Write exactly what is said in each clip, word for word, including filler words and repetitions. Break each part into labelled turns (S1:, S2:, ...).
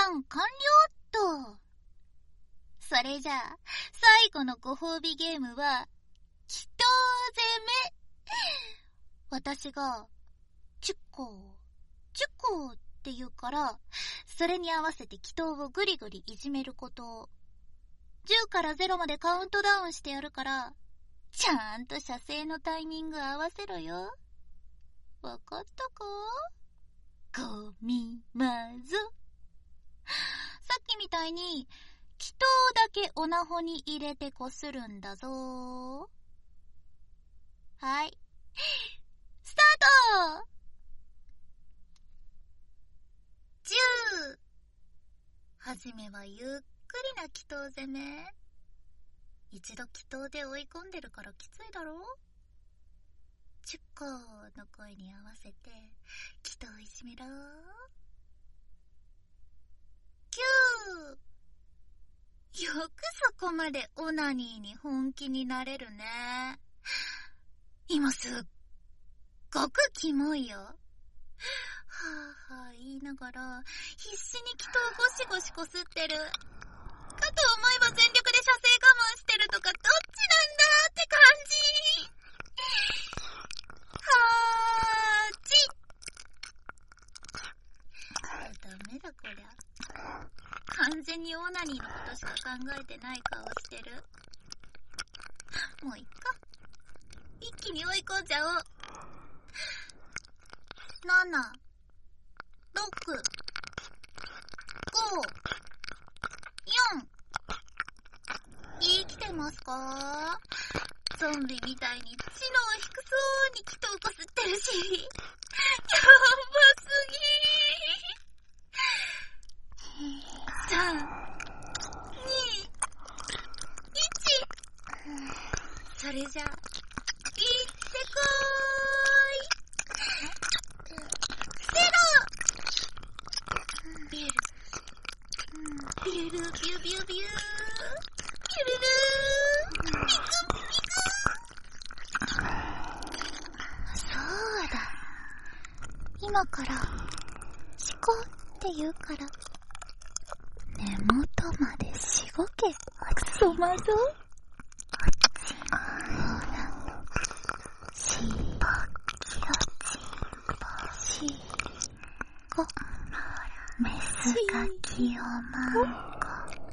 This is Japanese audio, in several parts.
S1: 産完了っと。それじゃあ、最後のご褒美ゲームは、祈祷攻め。私が、チュッコー、チュッコーって言うから、それに合わせて祈祷をぐりぐりいじめること。じゅうからゼロまでカウントダウンしてやるから、ちゃんと射精のタイミング合わせろよ。わかったか？ゴミマゾ。さっきみたいに、祈祷だけオナホに入れてこするんだぞ。はい。スタート！じゅう。はじめはゆっくりな祈祷攻め。一度祈祷で追い込んでるからきついだろ？チュッコーの声に合わせて祈祷いじめろ。きゅう。よくそこまでオナニーに本気になれるね。今すっごくキモいよ。はぁはぁ言いながら必死に祈祷ゴシゴシこすってる。かと思えば全力で射精我慢してるとかどっちなんだって感じ。はーち。ダメだこりゃ。完全にオナニーのことしか考えてない顔してる。もういっか。一気に追い込んじゃおう。なな、ろく、ご、よん。生きてますか？ゾンビみたいに知能低そうに祈祷こすってるし。やばすぎー。さん、に、いち。それじゃ、行ってこーい。ゼロ。ビュル。ビュルビュビュビュ。ビュルルー。ピクピク。そうだ。今から、シコって言うから、根元までしごけ、クソマゾ。ほら、しぼきよちぼしご、メスがきよまんこ。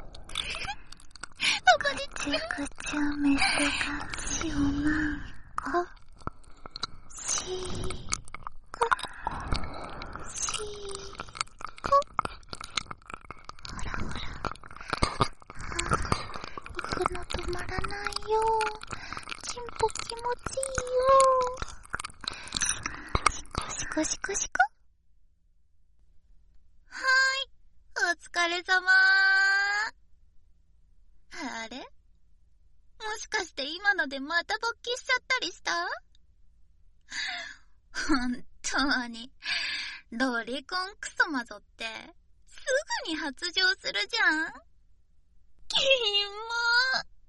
S1: くちゅくちゅメスがしおまんこ。しご、しご。ほらほら。行くの止まらないよ。チンポ気持ちいいよ。シコシコシコシコ。はーい、お疲れ様ー。あれ？もしかして今のでまた勃起しちゃったりした？本当にロリコンクソマゾってすぐに発情するじゃん。キモー。